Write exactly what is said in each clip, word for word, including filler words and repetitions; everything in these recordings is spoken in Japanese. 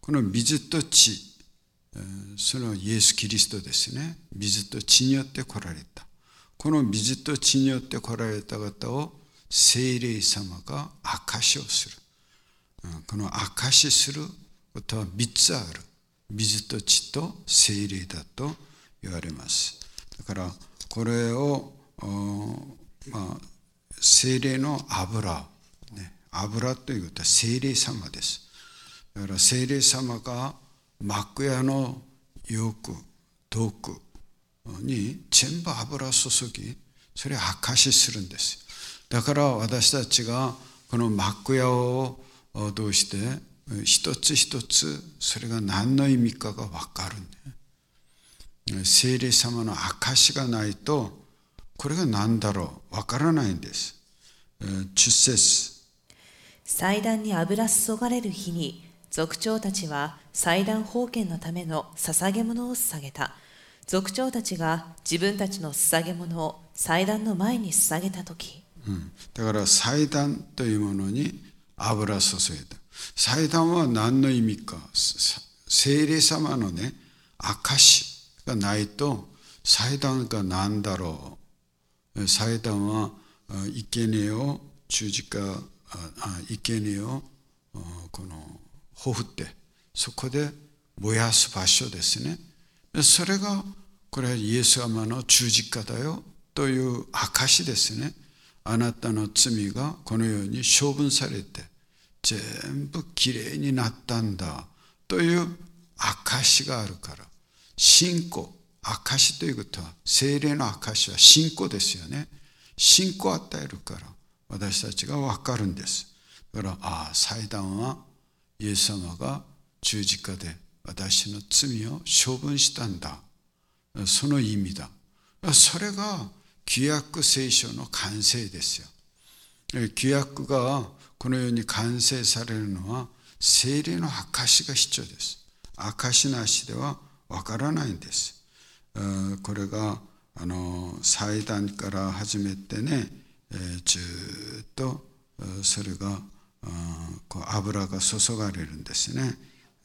この水と血、そのイエス・キリストですね。水と血によって来られた。この水と血によって来られた方を聖霊様が証しをする。この証しすることはみっつある。水と血と聖霊だと言われます。だからこれを、まあ、聖霊の油、ね、油ということは聖霊様です。だから聖霊様が幕屋の翼、道具に全部油を注ぎ、それを証しするんです。だから私たちがこの幕屋をどうして一つ一つそれが何の意味かが分かるね。聖霊様の証しがないとこれが何だろう分からないんです。じゅっ節、 祭壇に油注がれる日に族長たちは祭壇奉献のための捧げ物を捧げた。族長たちが自分たちの捧げ物を祭壇の前に捧げたとき、 うん、だから祭壇というものに油注いだ。祭壇は何の意味か、聖霊様のね証がないと祭壇が何だろう。祭壇は生贄を十字架、生贄をこのほふってそこで燃やす場所ですね。それがこれはイエス様の十字架だよという証ですね。あなたの罪がこのように処分されて全部きれいになったんだという証があるから。信仰、証ということは聖霊の証は信仰ですよね。信仰を与えるから私たちが分かるんです。だからああ祭壇はイエス様が十字架で私の罪を処分したんだ。その意味だ。それが旧約聖書の完成ですよ。旧約がこのように完成されるのは聖霊の証が必要です。証なしではわからないんです。これがあの祭壇から始めてね、ずっとそれがこう油が注がれるんですね。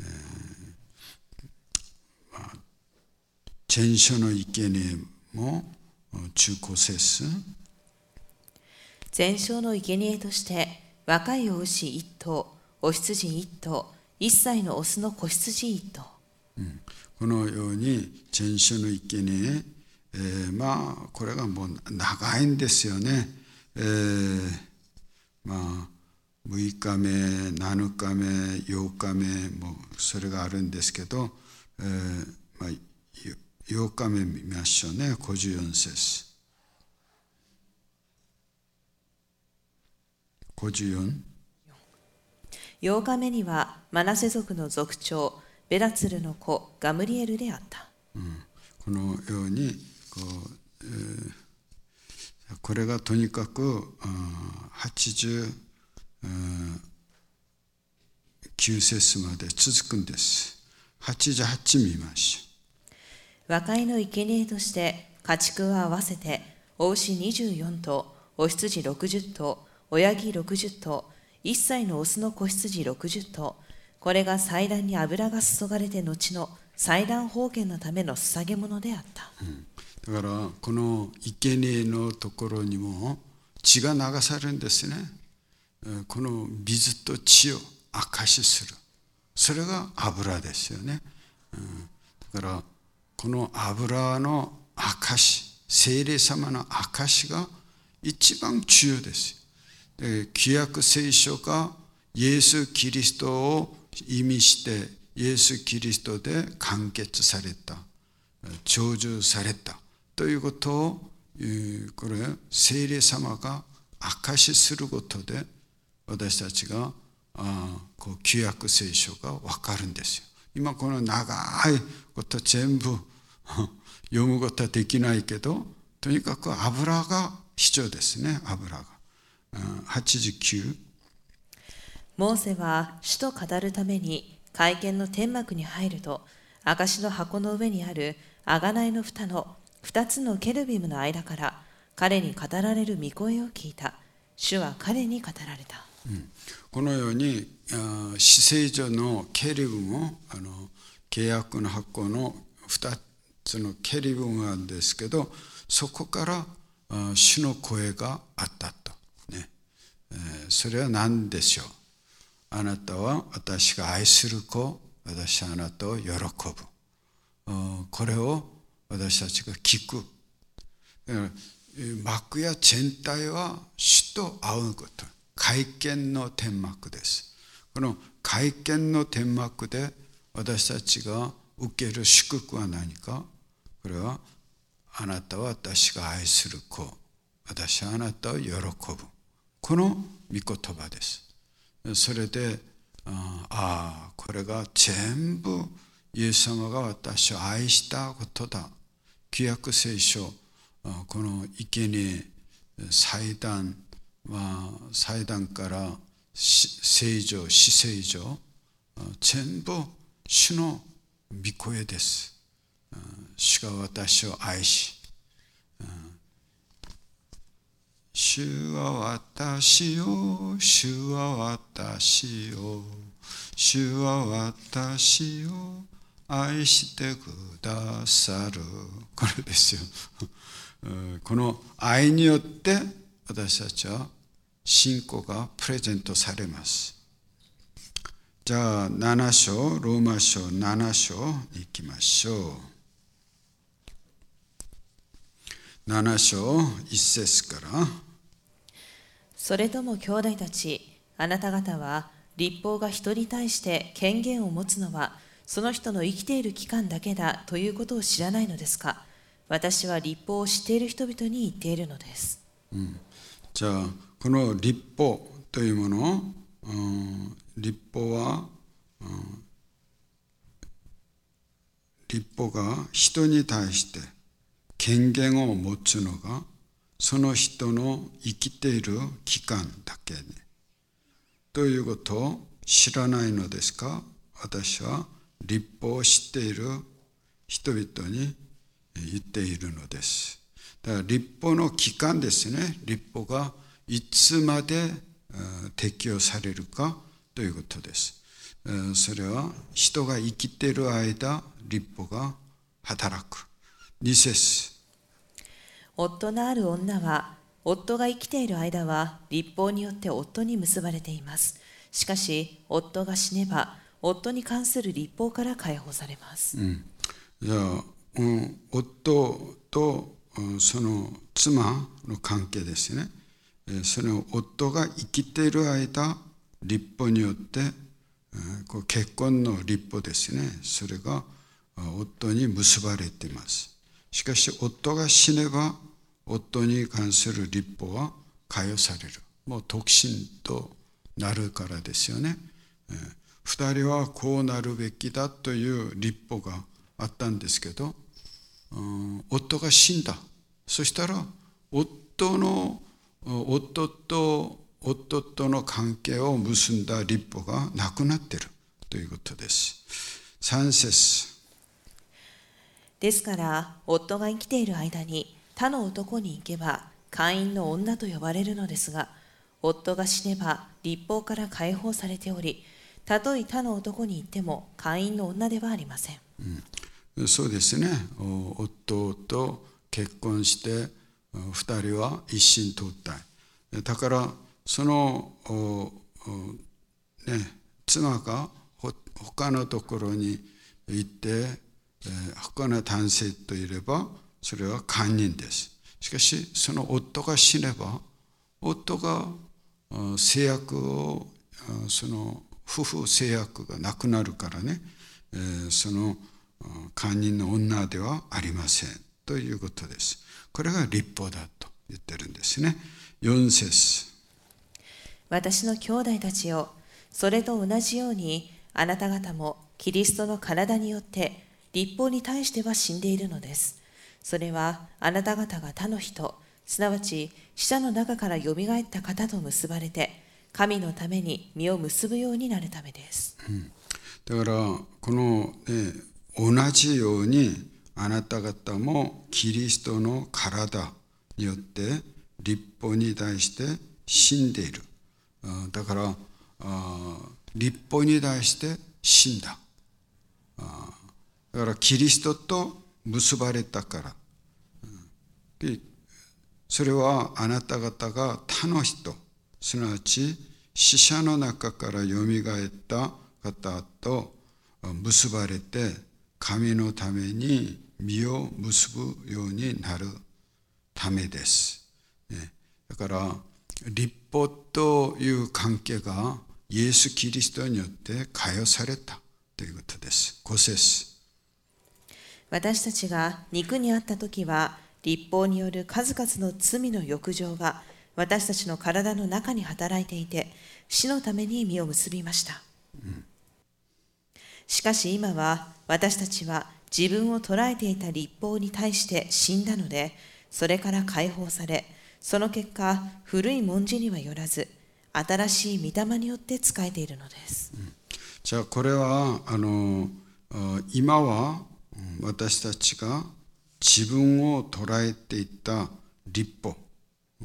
全書の生贄も中古節。 全焼の生贄として若いお牛一頭、お羊一頭、一歳のオスの子羊一頭、 うん、このように全焼の生贄、えー、まあこれがもう長いんですよね。えー、まあむいかめ、なのかめ、ようかめもそれがあるんですけど、えーまあ、ようかめ見ましょうね。ごじゅうよん節。ごじゅうよん。 ようかめにはマナセ族の族長ベラツルの子ガムリエルであった。 うん、このようにこう、えー、これがとにかくはちじゅうきゅう節まで続くんです。はちじゅうはち見ましょう。 和解の生贄として家畜を合わせてお牛にじゅうよん頭、お羊ろくじゅっ頭、親木ろくじゅっ頭、一歳のオスの子羊ろくじゅっ頭、これが祭壇に油が注がれて後の祭壇奉献のための捧げ物であった。 うん、だからこの生贄のところにも血が流されるんですね。この水と血を証しする。それが油ですよね。うん、だからこの油の証、聖霊様の証が一番重要です。旧約聖書がイエス・キリストを意味してイエス・キリストで完結された、成就されたということをこれ聖霊様が証しすることで私たちがあこう旧約聖書が分かるんですよ。今この長いこと全部読むことはできないけどとにかく油が必要ですね。油がはちじゅうきゅう。 モーセは主と語るために会見の天幕に入ると、証の箱の上にある贖いの蓋の二つのケルビムの間から彼に語られる御声を聞いた。主は彼に語られた。 このように至聖所のケリブもあの契約の箱のふたつのケリブムがあるんですけど、そこから主の声があったと、ねえー、それは何でしょう。あなたは私が愛する子、私はあなたを喜ぶ。これを私たちが聞く。だから幕や全体は主と会うこと。会見の天幕です。この会見の天幕で私たちが受ける祝福は何か。これはあなたは私が愛する子、私はあなたを喜ぶ。この御言葉です。それで、ああ、これが全部イエス様が私を愛したことだ。旧約聖書、この生贄、祭壇、まあ、祭壇から聖所、至聖所、全部主の御声です。主が私を愛し、主は私を、主は私を、主は私を愛してくださる。これですよ。この愛によって私たちは信仰がプレゼントされます。じゃあなな章、ローマ書なな章に行きましょう。なな章いち節から。 それとも兄弟たち、あなた方は律法が人に対して権限を持つのはその人の生きている期間だけだということを知らないのですか。私は律法を知っている人々に言っているのです。 うん、じゃあこの律法というもの、うん、律法は、うん、律法が人に対して権限を持つのがその人の生きている期間だけにということを知らないのですか。私は律法を知っている人々に言っているのです。だから律法の期間ですね。律法がいつまで適用されるかということです。それは人が生きている間、律法が働く。に節。 夫のある女は、夫が生きている間は律法によって夫に結ばれています。しかし、夫が死ねば、夫に関する律法から解放されます。 うん、じゃあ、うん、夫とその妻の関係ですね。その夫が生きている間、律法によって、結婚の律法ですね。それが夫に結ばれています。しかし、夫が死ねば、夫に関する律法は解放される。もう独身となるからですよね。二人はこうなるべきだという律法があったんですけど、うん、夫が死んだ。そしたら夫の夫と夫との関係を結んだ律法がなくなっているということです。さん節。 ですから夫が生きている間に他の男に行けば会員の女と呼ばれるのですが、夫が死ねば律法から解放されており、たとえ他の男に行っても会員の女ではありません。 うん、そうですね。夫と結婚して二人は一心同体。だからその、ね、妻が他のところに行って他の男性といればそれは姦淫です。しかしその夫が死ねば夫が制約をその夫婦制約がなくなるからね、その姦淫の女ではありませんということです。これが律法だと言ってるんですね。よん節。 私の兄弟たちよ、それと同じようにあなた方もキリストの体によって律法に対しては死んでいるのです。それはあなた方が他の人、すなわち死者の中からよみがえった方と結ばれて、神のために実を結ぶようになるためです。 うん、だからこの、ね、同じようにあなた方もキリストの体によって律法に対して死んでいる。 だから律法に対して死んだ。だからキリストと結ばれたから。それはあなた方が他の人、すなわち死者の中からよみがえった方と結ばれて、神のために実を結ぶようになるためです。だから律法という関係がイエス・キリストによって解放されたということです。ご節。 私たちが肉にあったときは、律法による数々の罪の欲情が私たちの体の中に働いていて、死のために実を結びました。うん、しかし今は私たちは自分を捉えていた律法に対して死んだので、それから解放され、その結果、古い文字にはよらず、新しい御霊によって仕えているのです。うん、 じゃあこれはあの今は私たちが自分を捉えていた律法、うん、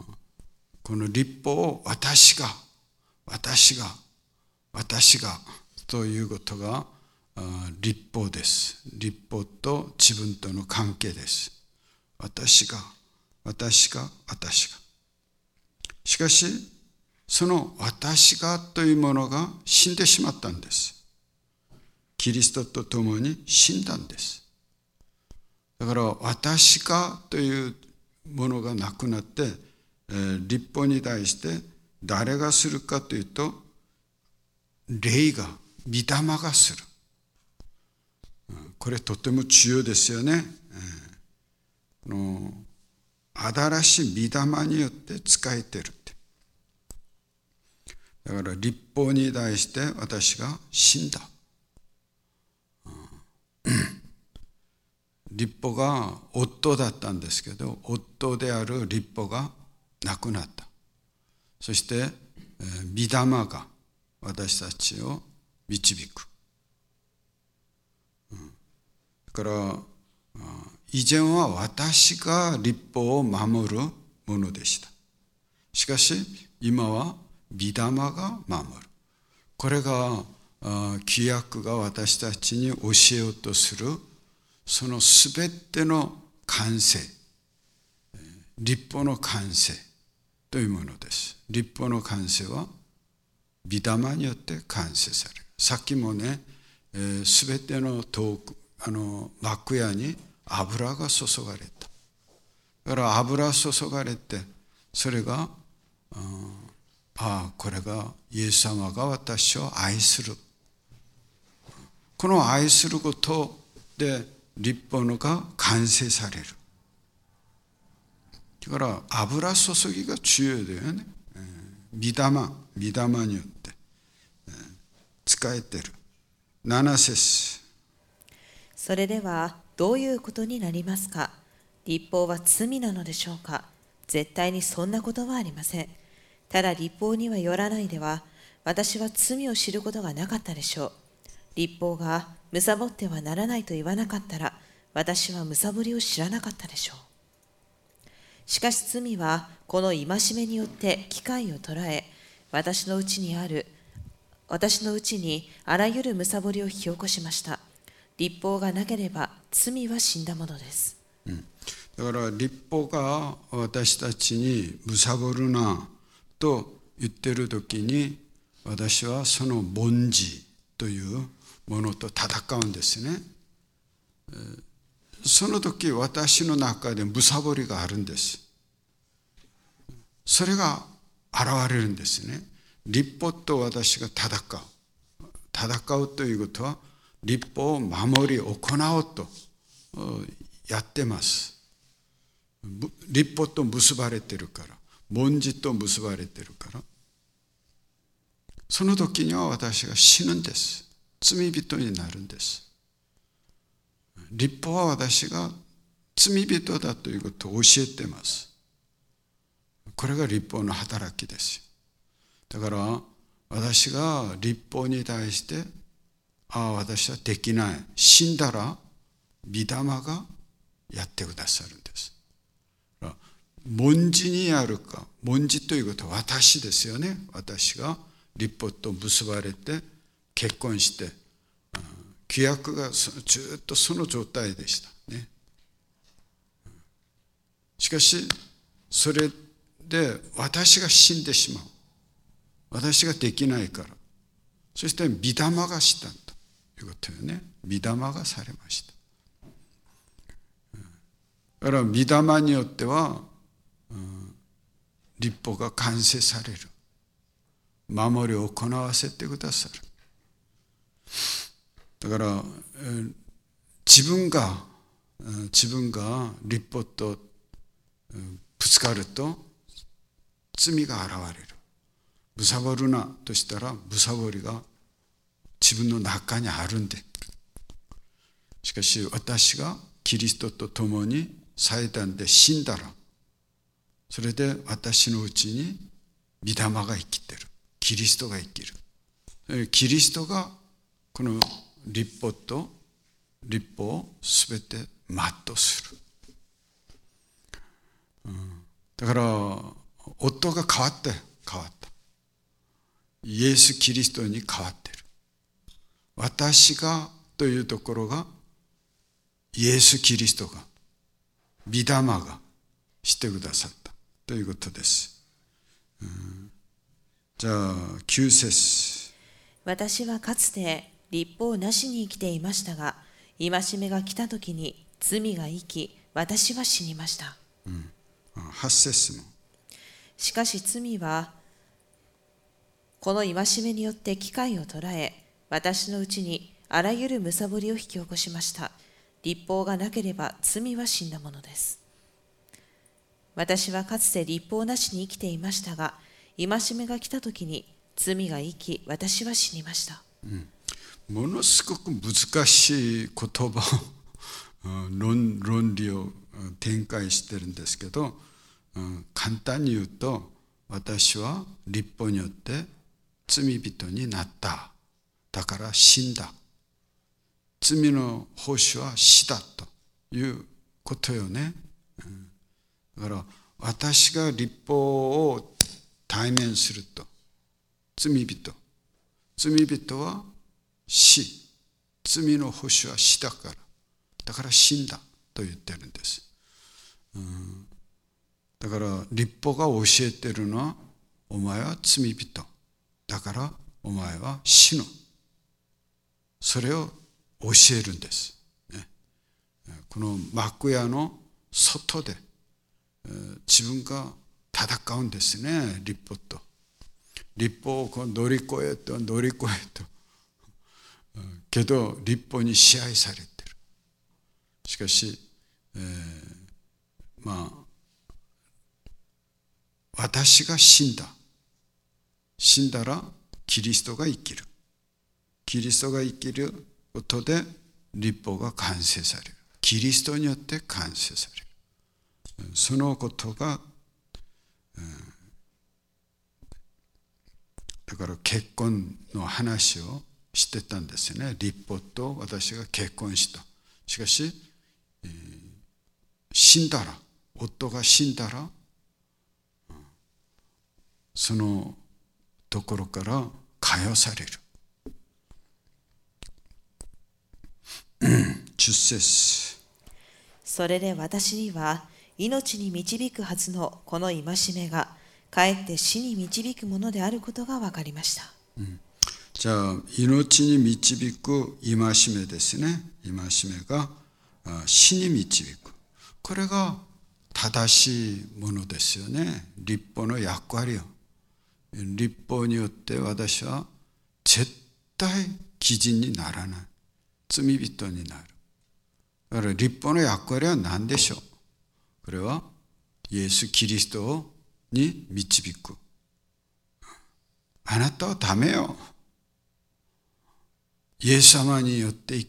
この律法を私が私が私がということが律法です。律法と自分との関係です。私が私が私が。しかしその私がというものが死んでしまったんです。キリストと共に死んだんです。だから私がというものがなくなって、えー、律法に対して誰がするかというと、霊が、御霊がする。これとても重要ですよね。えー、の新しい御霊によって仕えてるって。だから律法に対して私が死んだ。律法が夫だったんですけど、夫である律法がなくなった。そして、えー、御霊が私たちを導く。うん、だから以前は私が律法を守るものでした。しかし今は御霊が守る。これが旧約が私たちに教えようとするそのすべての完成、律法の完成というものです。律法の完成は御霊によって完成される。さっきもね、すべての遠くあの幕屋に油が注がれた。だから油注がれて、それがああこれがイエス様が私を愛する。この愛することで律法のが完成される。だから油注ぎが重要だよね。御霊、御霊によって使えてる。なな節。 それではどういうことになりますか。律法は罪なのでしょうか。絶対にそんなことはありません。ただ律法にはよらないでは、私は罪を知ることがなかったでしょう。律法が貪ってはならないと言わなかったら、私は貪りを知らなかったでしょう。しかし罪はこの戒めによって機会を捉え、私のうちにある私のうちにあらゆる貪りを引き起こしました。律法がなければ罪は死んだものです。 うん、だから律法が私たちに貪るなと言ってる時に、私はその凡事というものと戦うんですね。その時私の中で貪りがあるんです。それが現れるんですね。律法と私が戦う。戦うということは、律法を守り行おうとやってます。律法と結ばれてるから、凡事と結ばれてるから、その時には私が死ぬんです。罪人になるんです。律法は私が罪人だということを教えてます。これが律法の働きです。だから私が律法に対してああ私はできない、死んだら御霊がやってくださるんです。御文字にあるか、文字ということは私ですよね。私が立法と結ばれて結婚して、規約がずっとその状態でしたね。しかしそれで私が死んでしまう、私ができないから、そして御霊がしたということよね。御霊がされました。だから御霊によっては、うん、律法が完成される、守りを行わせてくださる。だから、えー、自分が自分が律法と、うん、ぶつかると罪が現れる。むさぼるなとしたら、むさぼりが自分の中にあるんで。しかし私がキリストと共に祭壇で死んだら、それで私のうちに御霊が生きてる。キリストが生きる。キリストがこの律法と律法をすべて全うする。うん、だから夫が変わって変わった。イエス・キリストに変わっている。私がというところが、イエス・キリストが、御霊がしてくださったということです。うん、じゃあきゅう節。 私はかつて律法なしに生きていましたが、戒めが来たときに罪が生き、私は死にました。 うん、はち節も。 しかし罪はこの戒めによって機会を捉え、私のうちにあらゆるむさぼりを引き起こしました。律法がなければ罪は死んだものです。私はかつて律法なしに生きていましたが、戒めが来たときに罪が生き、私は死にました。 うん、ものすごく難しい言葉を論、論理を展開してるんですけど、簡単に言うと、私は律法によって罪人になった。だから死んだ。罪の報酬は死だということよね。だから私が律法を対面すると、罪人。罪人は死。罪の報酬は死だから。だから死んだと言ってるんです。うん、だから律法が教えてるのは、お前は罪人。だからお前は死ぬ。それを教えるんです。ね、この幕屋の外で、えー、自分が戦うんですね、律法と。律法をこう乗り越えと乗り越えと。けど律法に支配されている。しかし、えー、まあ私が死んだ。死んだらキリストが生きる。キリストが生きることで律法が完成される。キリストによって完成される。そのことが、うん、だから結婚の話をしてたんですよね。律法と私が結婚した。しかし、えー、死んだら、夫が死んだら、うん、そのところから解放される。じゅっ節。 それで私には命に導くはずのこの戒めがかえって死に導くものであることが分かりました。 うん、じゃあ命に導く戒めですね。戒めが死に導く。これが正しいものですよね。律法の役割を。律法によって私は絶対義人にならない。罪人になる。だから律法の役割は何でしょう。これはイエス・キリストに導く。あなたはダメよ。イエス様によって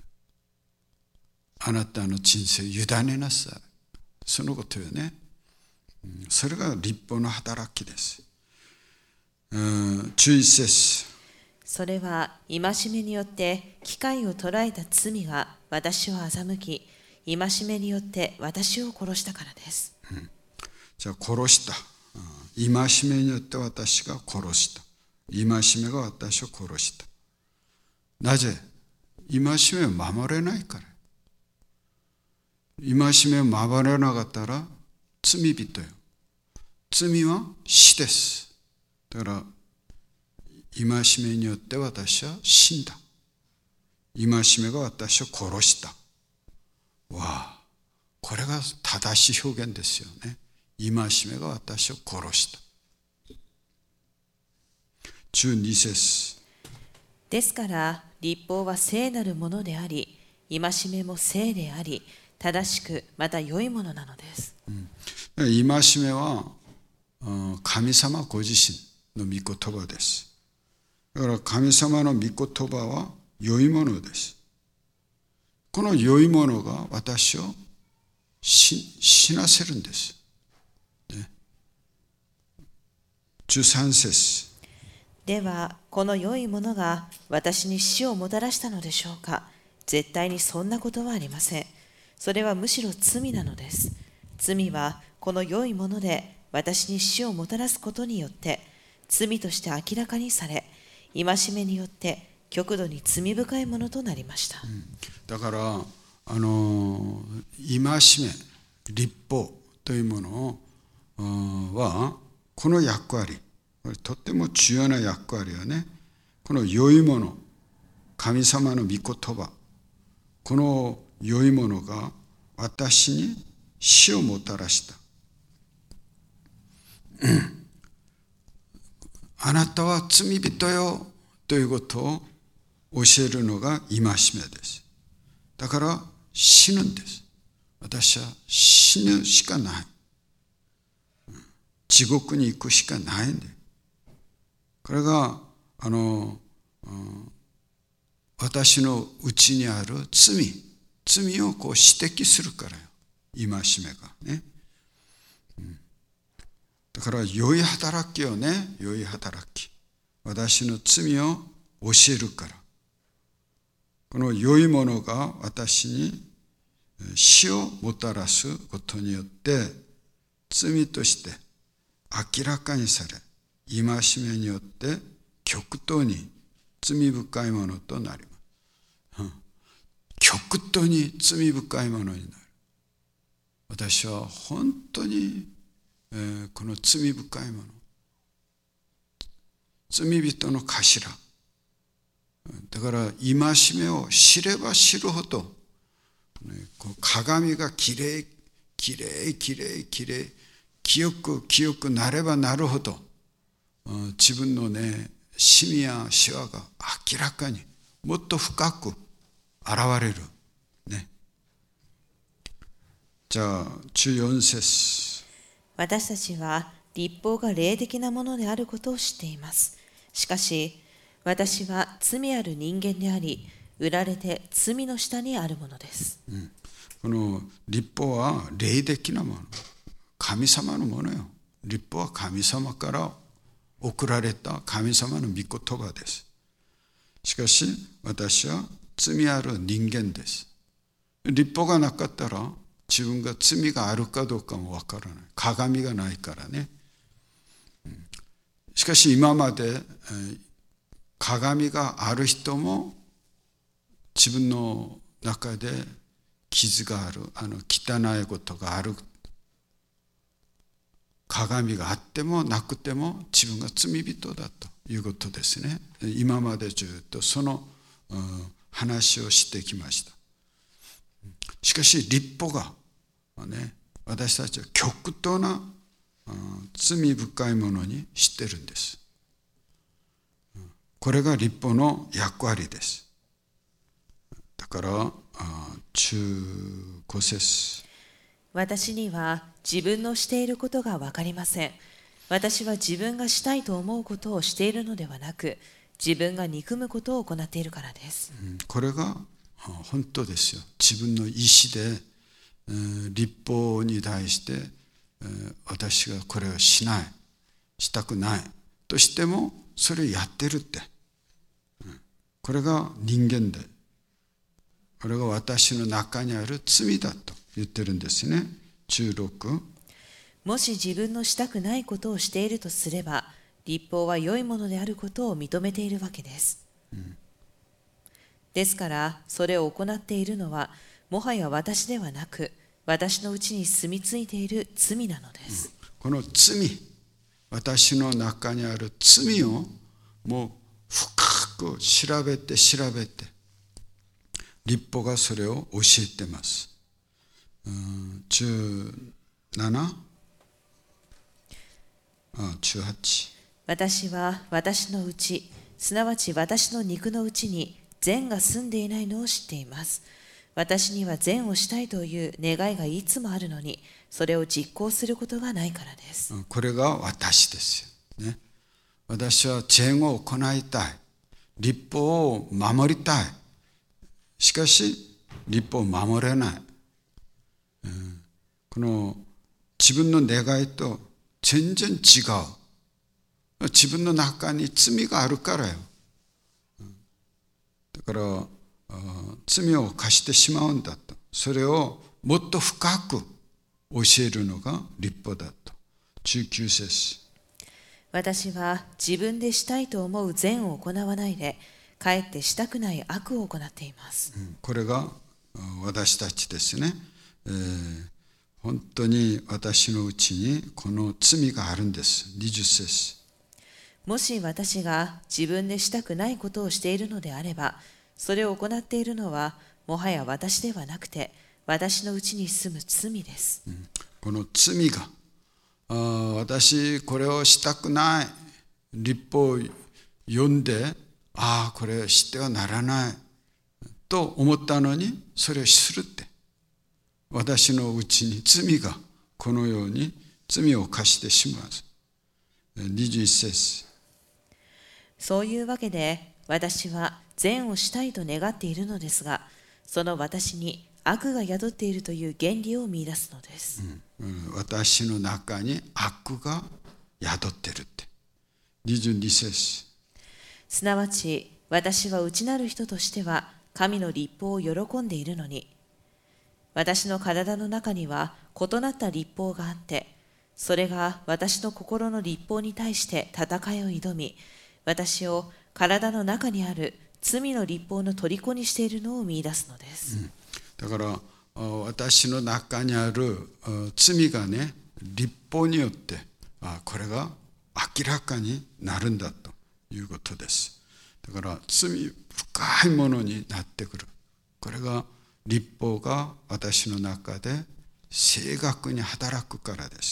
あなたの人生を委ねなさい。そのことよね。それが律法の働きです。じゅういち節。 それは戒めによって機会を捉えた罪が私を欺き、戒めによって私を殺したからです。 うん、 じゃあ殺した。戒めによって私が殺した。戒めが私を殺した。なぜ？戒めを守れないから。戒めを守れなかったら罪人よ。罪は死です。だから戒めによって私は死んだ。戒めが私を殺した。わあ、これが正しい表現ですよね。戒めが私を殺した。じゅうに節。 ですから律法は聖なるものであり、戒めも聖であり、正しくまた良いものなのです。 うん、戒めは神様ご自身の御言葉です。だから神様の御言葉は良いものです。この良いものが私を死なせるんです。ね、じゅうさん節。 では、この良いものが私に死をもたらしたのでしょうか。絶対にそんなことはありません。それはむしろ罪なのです。罪はこの良いもので私に死をもたらすことによって罪として明らかにされ、戒めによって極度に罪深いものとなりました。うん、 だからあの戒め、律法というものはこの役割、これとっても重要な役割はね、この良いもの、神様の御言葉、この良いものが私に死をもたらした。あなたは罪人よということを教えるのが戒めです。だから死ぬんです。私は死ぬしかない。地獄に行くしかないんで。これがあの、うん、私のうちにある罪、罪をこう指摘するからよ、戒めがね。うん、だから良い働きをね、良い働き、私の罪を教えるから。この良いものが私に死をもたらすことによって罪として明らかにされ、戒めによって極端に罪深いものとなります。うん、極端に罪深いものになる。私は本当に、えー、この罪深いもの、罪人の頭。だから戒めを知れば知るほど、ね、こう鏡がきれいきれいきれいきれい清く清くなればなるほど、自分のね罪やシワが明らかにもっと深く現れるね。じゃあじゅうよん節。 私たちは律法が霊的なものであることを知っています。しかし私は罪ある人間であり、売られて罪の下にあるものです。 うん、この律法は霊的なもの、神様のものよ。律法は神様から送られた神様の御言葉です。しかし私は罪ある人間です。律法がなかったら自分が罪があるかどうかもわからない。鏡がないからね。しかし今まで鏡がある人も自分の中で傷がある、あの汚いことがある。鏡があってもなくても自分が罪人だということですね。今までずっとその、うん、話をしてきました。しかし律法が、ね、私たちは極端な、うん、罪深いものにしてるんです。これが律法の役割です。だからじゅうご節。 私には自分のしていることが分かりません。私は自分がしたいと思うことをしているのではなく、自分が憎むことを行っているからです。 うん、これが本当ですよ。自分の意思で、えー、律法に対して、えー、私がこれをしない、したくないとしてもそれをやってるって、うん、これが人間で、これが私の中にある罪だと言ってるんですね。じゅうろく。 もし自分のしたくないことをしているとすれば、律法は良いものであることを認めているわけです。うん、ですから、それを行っているのは、もはや私ではなく、私のうちに住み着いている罪なのです。 うん、この罪、私の中にある罪をもう深く調べて調べて、律法がそれを教えてます。うん、じゅうなな、あ、じゅうはち。 私は私のうち、すなわち私の肉のうちに善が住んでいないのを知っています。私には善をしたいという願いがいつもあるのに、それを実行することがないからです。 これが私ですよ、ね。私は善を行いたい。律法を守りたい。しかし、律法を守れない。うん、この自分の願いと全然違う。自分の中に罪があるからよ。だから罪を犯してしまうんだと。それをもっと深く教えるのが律法だと。じゅうきゅう節。 私は自分でしたいと思う善を行わないで、かえってしたくない悪を行っています。 これが私たちですね。えー、本当に私のうちにこの罪があるんです。にじゅう節。 もし私が自分でしたくないことをしているのであれば、それを行っているのはもはや私ではなくて、私のうちに住む罪です。 うん、この罪が、あ、私これをしたくない。律法を読んで、ああこれしてはならないと思ったのに、それをするって、私のうちに罪がこのように罪を犯してしまう。にじゅういち節。 そういうわけで、私は善をしたいと願っているのですが、その私に悪が宿っているという原理を見出すのです。 うんうん、私の中に悪が宿ってるって。にじゅうに節。 すなわち、私は内なる人としては神の律法を喜んでいるのに、私の体の中には異なった律法があって、それが私の心の律法に対して戦いを挑み、私を体の中にある罪の律法の虜にしているのを見出すのです。 うん、だから私の中にある罪がね、律法によってこれが明らかになるんだということです。だから罪深いものになってくる。これが律法が私の中で正確に働くからです。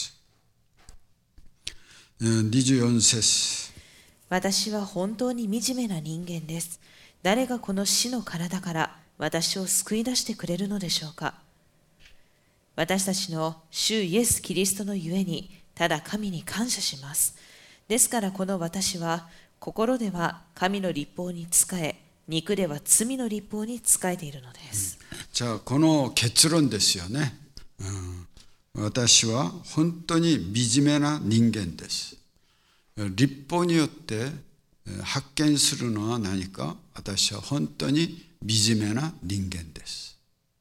にじゅうよん節。 私は本当に惨めな人間です。誰がこの死の体から私を救い出してくれるのでしょうか。私たちの主イエス・キリストのゆえに、ただ神に感謝します。ですからこの私は、心では神の律法に仕え、肉では罪の律法に仕えているのです。 うん、じゃあこの結論ですよね。うん、私は本当に惨めな人間です。律法によって発見するのは何か、私は本当に惨めな人間です。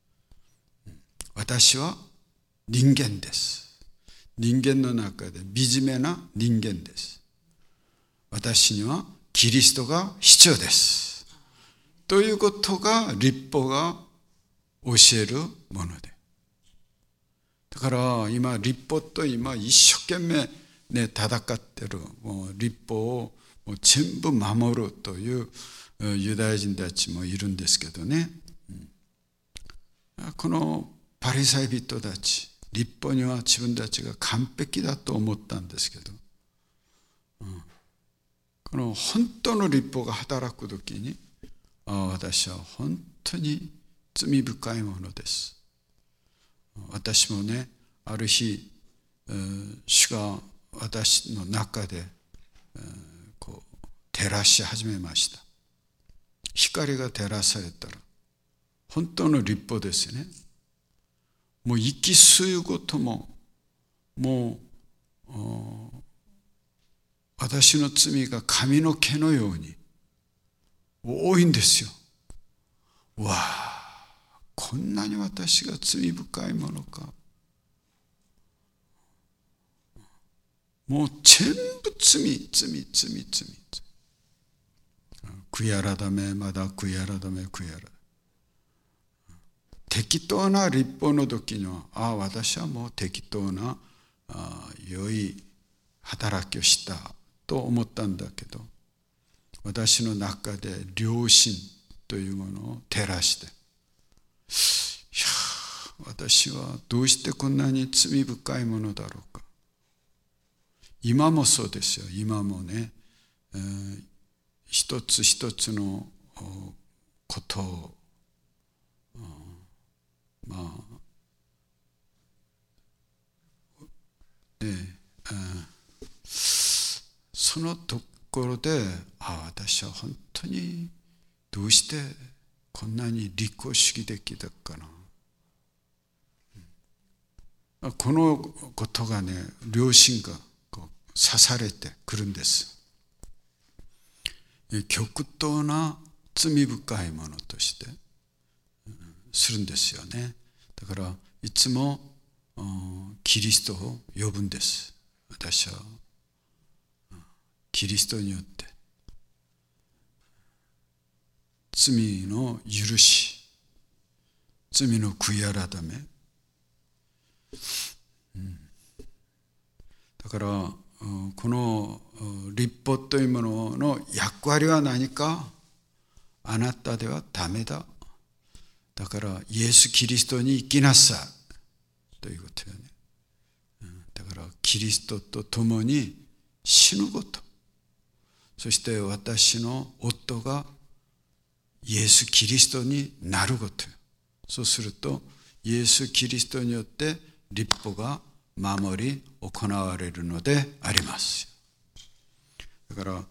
私は人間です。人間の中で惨めな人間です。私にはキリストが必要です。ということが律法が教えるもので。だから今律法と今一生懸命ね、戦ってる、もう律法をもう全部守るというユダヤ人たちもいるんですけどね、うん、このパリサイ人たち、律法には自分たちが完璧だと思ったんですけど、うん、この本当の律法が働くときに、ああ私は本当に罪深いものです。私もね、ある日、主が私の中でこう照らし始めました。光が照らされたら本当の律法ですね。もう息吸うことももう私の罪が髪の毛のように多いんですよ。わあ、こんなに私が罪深いものか。 もう全部罪、罪、罪、罪。悔い改め、まだ悔い改め、悔い改め。適当な律法の時には、ああ、私はもう適当なあ良い働きをしたと思ったんだけど、私の中で良心というものを照らして、いや、私はどうしてこんなに罪深いものだろうか。今もそうですよ。今もね、えー、一つ一つのことを、まあね、えー、そのところで、ああ、私は本当にどうしてこんなに利己主義的だかな。このことがね、良心がこう刺されてくるんです。極端な罪深いものとしてするんですよね。だからいつもキリストを呼ぶんです。私はキリストによって罪の許し、罪の悔い改め、うん、だからこの律法というものの役割は何か。あなたではダメだ。だからイエス・キリストに生きなさいということよね。だからキリストと共に死ぬこと。そして私の夫がイエス・キリストになることよ。そうするとイエス・キリストによって律法が守り行われるのであります。だから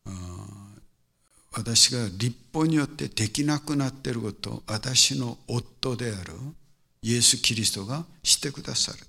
私が律法によってできなくなっていることを私の夫であるイエス・キリストがしてくださる。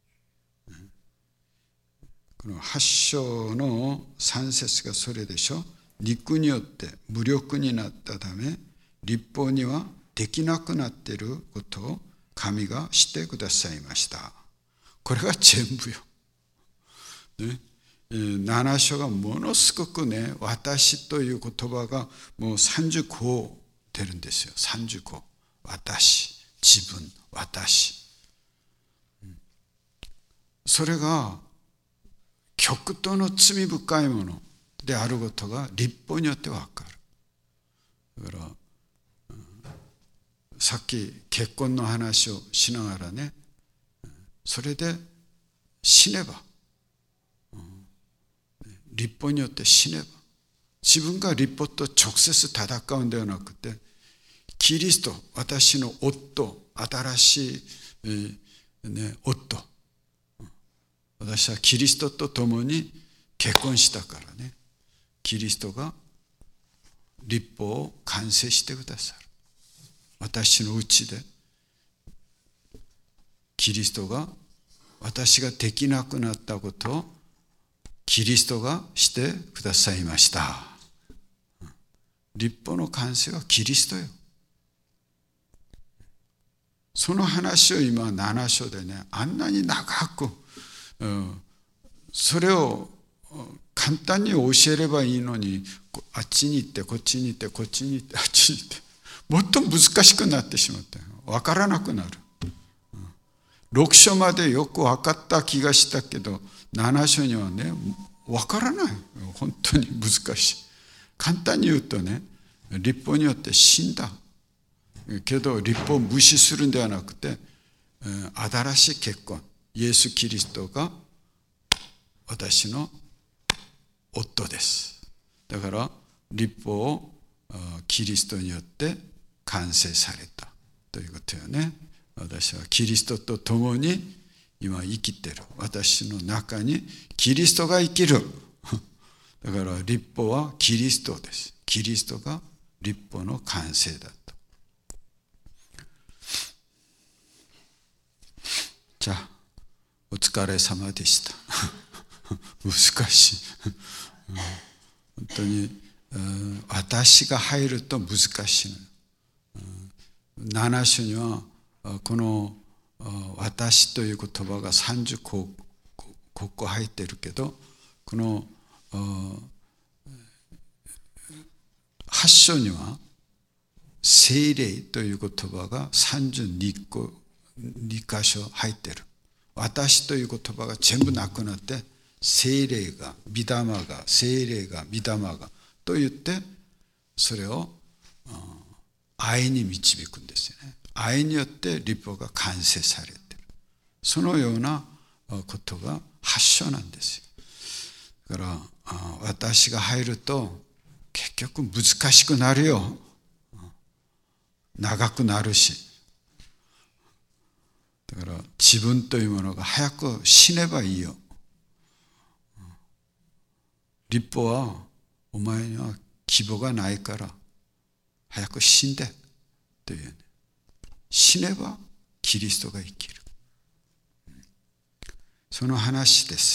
このはち章のさん節がそれでしょ。肉によって無力になったため、律法にはできなくなっていることを神がしてくださいました。これが全部よ。ね、なな章がものすごくね、私という言葉がもうさんじゅうこ出るんですよ。さんじゅうこ。私、自分、私。それが極度の罪深いものであることが律法によって分かる。だから、うん、さっき結婚の話をしながらね、それで死ねば、うん、律法によって死ねば、自分が律法と直接戦うんではなくて、キリスト、私の夫、新しい、えーね、夫、私はキリストと共に結婚したからね、キリストが律法を完成してくださる。私のうちでキリストが、私ができなくなったことをキリストがしてくださいました。律法の完成はキリストよ。その話を今なな章でね、あんなに長く、うん、それを簡単に教えればいいのに、あっちに行ってこっちに行ってこっちに行ってあっちに行って、もっと難しくなってしまったよ。分からなくなる。ろく章までよく分かった気がしたけど、なな章にはね、分からない。本当に難しい。簡単に言うとね、律法によって死んだけど、律法を無視するんではなくて、新しい結婚、イエス・キリストが私の夫です。だから律法をキリストによって完成されたということよね。私はキリストと共に今生きている。私の中にキリストが生きる。だから律法はキリストです。キリストが律法の完成だと。じゃあお疲れ様でした。難しい。本当に私が入ると難しいの。なな章にはこの私という言葉がさんじゅうこここ入ってるけど、このはち章には聖霊という言葉がさんじゅうにこ、に箇所入ってる。私という言葉が全部なくなって、聖霊が、御霊が、聖霊が、御霊がと言って、それを愛に導くんですよね。愛によって律法が完成されている。そのようなことがはち章なんですよ。だから私が入ると結局難しくなるよ。長くなるし。だから自分というものが早く死ねばいいよ。律法はお前には希望がないから早く死んでという、ね、死ねばキリストが生きる。その話です。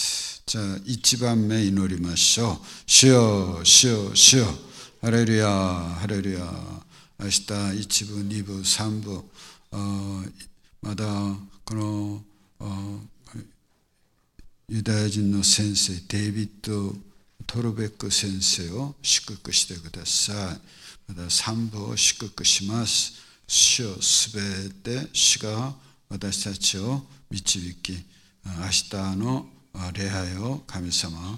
じゃあ一番目祈りましょう。主よ、主よ、主よ、ハレルヤ、ハレルヤ。明日一部、二部、三部、まだこのユダヤ人の先生デイビッド・トルベック先生を祝福してください。また三部を祝福します。主よ、すべて主が私たちを導き、明日の礼拝を神様、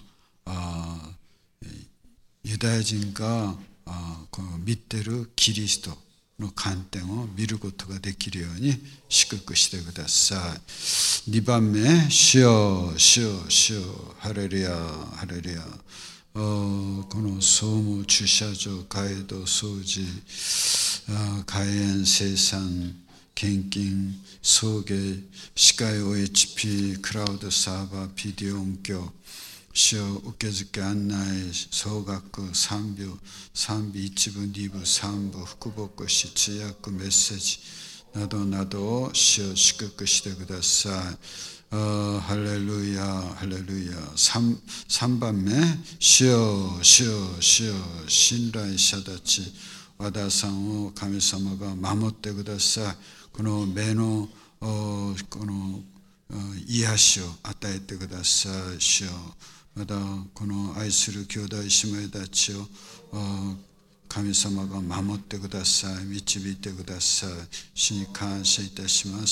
ユダヤ人がこの見てるキリストの観点を見ることができるように祝福してください。にばんめ、主よ、主よ、主よ、ハレルヤ、ハレルヤ。この総務駐車場、街道掃除、開園生産、献金、送迎、司会 オーエイチピー、クラウドサーバー、ピーディー 音響、主よ、受付案内、総額、賛美、賛美一部、二部、三部、福牧師、通訳、メッセージなどなどを主よ、祝福してください。ハレルヤ、ハレルヤ。三、三番目、主よ、主よ、主よ、信頼者たち、和田さんを神様が守ってください。この目のこの癒しを与えてください。主よ、またこの愛する兄弟姉妹たちを神様が守ってください。導いてください。主に感謝いたします。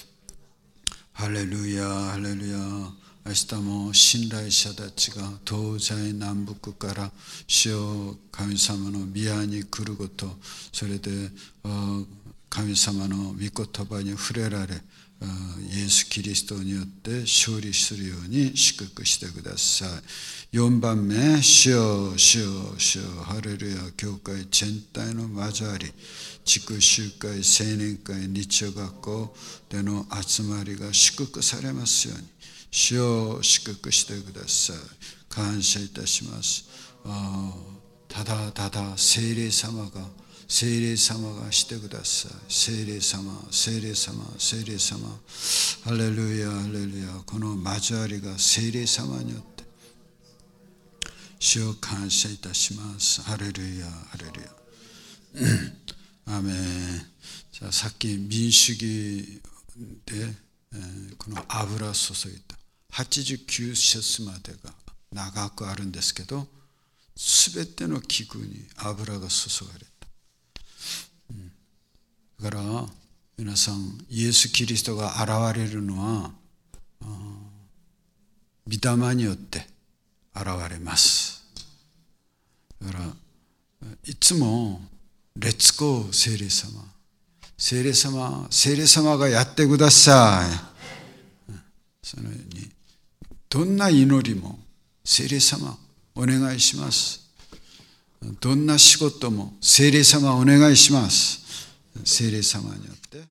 ハレルヤ、ハレルヤ。明日も信頼者たちが東西南北から主よ、神様の宮に来ること、それで神様の御言葉に触れられ、イエス・キリストによって勝利するように祝福してください。よんばんめ、主よ、主よ、主よ、ハレルヤ。教会全体の交わり、地区集会、青年会、日曜学校での集まりが祝福されますように、主よ、祝福してください。感謝いたします。ただただ聖霊様が聖霊様がしてください。聖霊様、聖霊様、聖霊様。ハレルヤ、ハレルヤ。この交わりが聖霊様によって主を感謝いたします。ハレルヤ、ハレルヤ。アメン。じゃあさっき民主主義で、えー、この油注いだはちじゅうきゅう節までが長くあるんですけど、すべての器具に油が注がれた。だから皆さん、イエス・キリストが現れるのは御霊によって現れます。だからいつもレッツゴー聖霊様、聖霊様、聖霊様がやってください。そのようにどんな祈りも聖霊様お願いします。どんな仕事も聖霊様お願いします。聖霊様によって